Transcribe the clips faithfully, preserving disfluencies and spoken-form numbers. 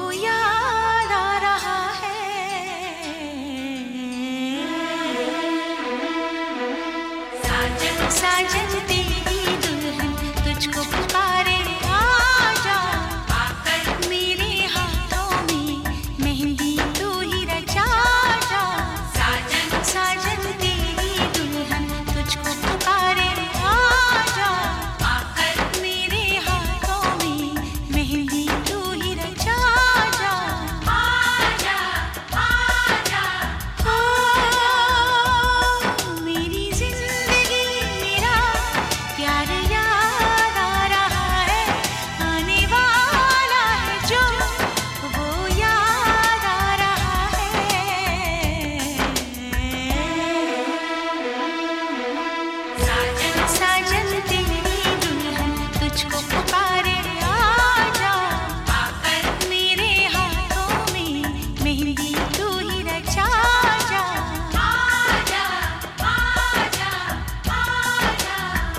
याद आ रहा है। साजन साजन तेरी दुल्हन तुझको पुकारे, आजा आकर मेरे हाथों में मेहंदी तू ही रचा जा। साजन साजन तेरी दुल्हन तुझको पुकारे, आजा आकर मेरे हाथों में मेहंदी तू ही रचा जा। आजा आजा ओ मेरी जिंदगी मेरा प्यार याद आ रहा है। आने वाला है जो वो याद आ रहा है। साजन साजन तेरी दुल्हन तुझको पुकारे, आजा आकर मेरे हाथों में मेहंदी तू ही रचा जा। आजा आजा आजा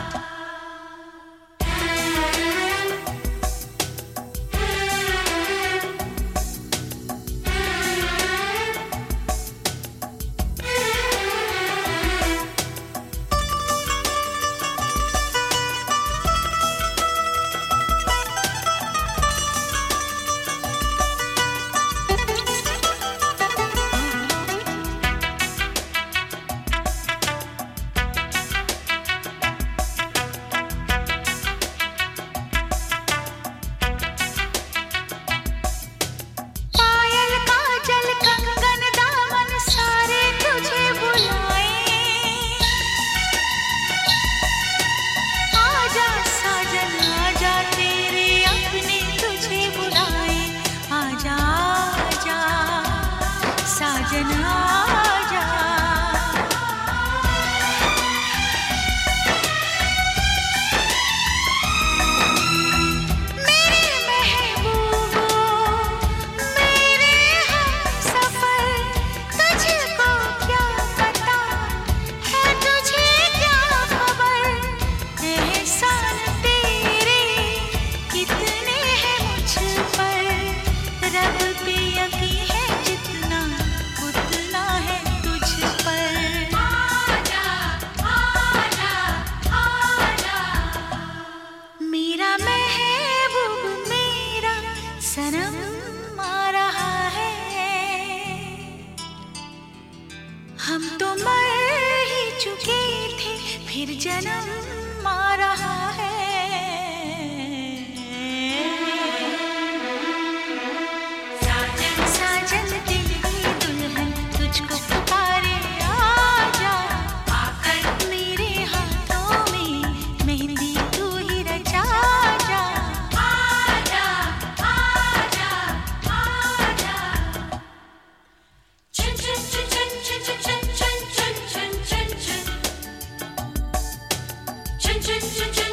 पायल काजल कंगन दामन सारे तुझे बुलाए। आजा साजन आजा तेरे अपने तुझे बुलाए। आजा आजा साजन आजा। मेरे महबूबो मेरे हमसफर, तुझको क्या पता है तुझे क्या खबर। एहसान तेरे कितने हैं मुझ पर, रब पे यकीन है जितना उतना है तुझ पर। आजा आजा आजा मेरा महबूब मेरा सनम आ रहा है। हम तो मर ही चुके थे फिर जन्म आ रहा है। साजन साजन तेरी दुल्हन तुझको पुकारे, आजा आकर मेरे हाथों में मेहंदी तू ही रचा जा। आजा आजा आजा चुन चुन चुन चुन चुन चुन चुन चुन चुन चुन चुन चुन चुन चुन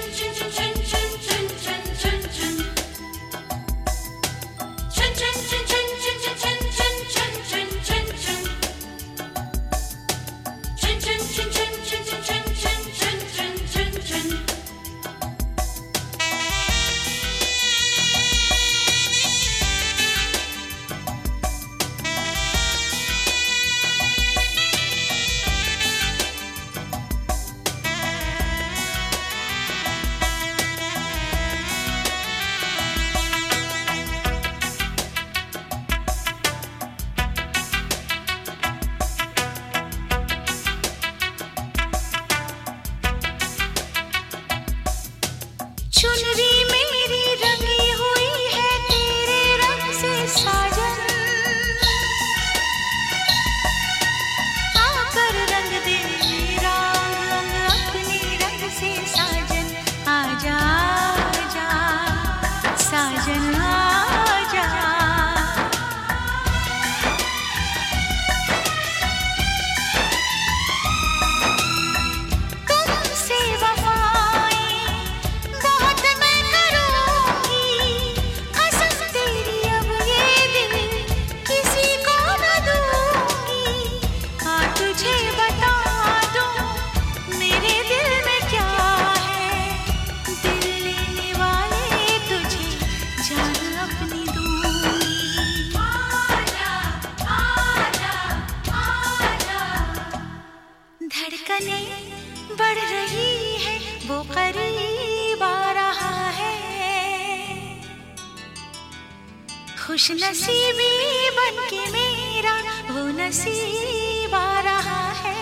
तुमसे वफाएं बहुत मैंने खुश नसीबी बन के मेरा वो नसीब आ रहा है।